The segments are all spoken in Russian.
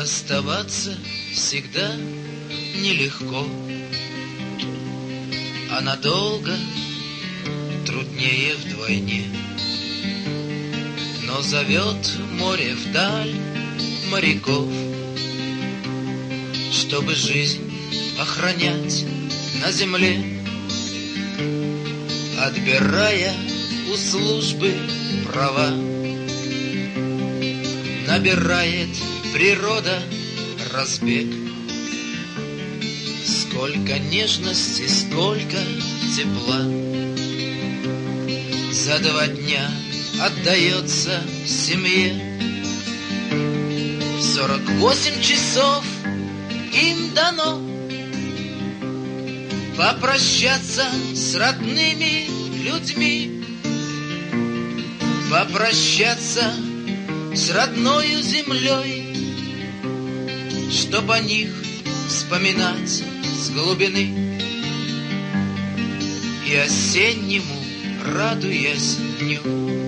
Расставаться всегда нелегко, а надолго труднее вдвойне. Но зовет море вдаль моряков, чтобы жизнь охранять на земле, отбирая у службы права. Набирает природа разбег. Сколько нежности, сколько тепла за 2 дня отдается семье. 48 часов им дано попрощаться с родными людьми, попрощаться с родною землей, чтоб о них вспоминать с глубины и осеннему, радуясь дню,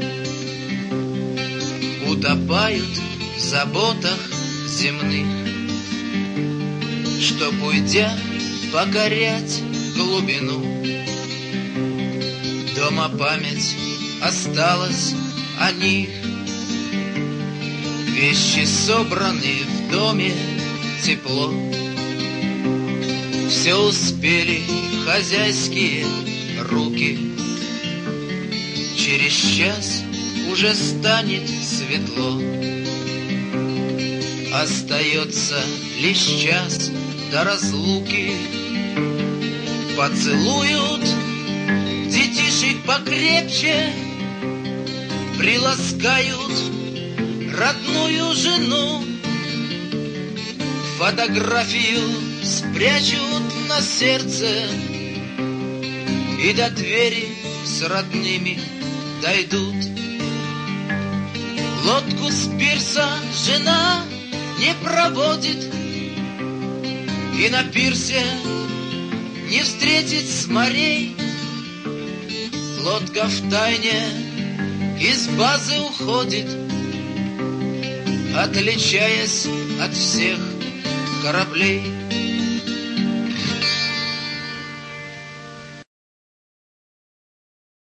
утопают в заботах земных, чтоб, уйдя, покорять глубину. Дома память осталась о них, вещи собраны в доме, тепло. Все успели хозяйские руки, через час уже станет светло. Остается лишь час до разлуки. Поцелуют детишек покрепче, приласкают родную жену, фотографию спрячут на сердце и до двери с родными дойдут. Лодку с пирса жена не проводит и на пирсе не встретит с морей. Лодка втайне из базы уходит, отличаясь от всех кораблей.